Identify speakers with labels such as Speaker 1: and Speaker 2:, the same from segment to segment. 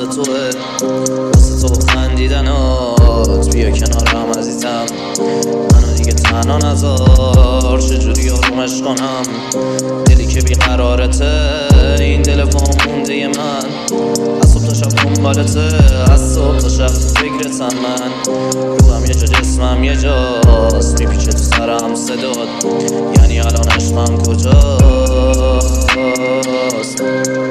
Speaker 1: توه، واسه تو خندیدنات. بیا کنارم عزیزم، منو دیگه تنها نذار. چجوری آرومش کنم دلی که بیقرارته؟ این دل وامونده من از صبح تا شب دنبالته، از صبح تا شب فکرتم من. روحم یه جا جسمم یه جاست، میپیچه تو سرم صدات. یعنی الان عشقم کجاست؟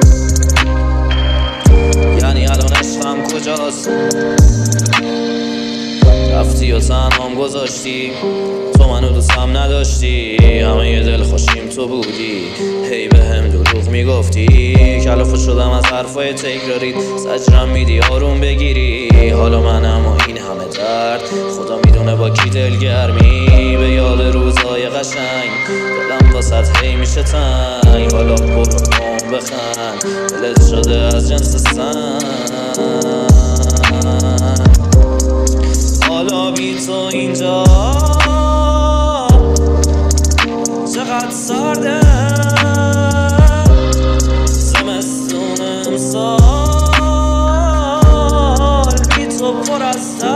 Speaker 1: یعنی الان عشقم کجاست؟ رفتی و تنهام گذاشتی، تو منو دوستم نداشتی. همه یه دل خوشیم تو بودی، هی به هم دروغ میگفتی. کلافه شدم از حرفای تکراریت، زجرم میدی آروم بگیری. حالا منم و این همه درد، خدا میدونه با کی دلگرمی. به یاد روزای قشنگ دلم واسط هی میشه تنگ. حالا برو قوم بخند، دلت شده از جنس سنگ. حالا بی تو اینجا چقدر سرده، زمستون امسال بی تو پر از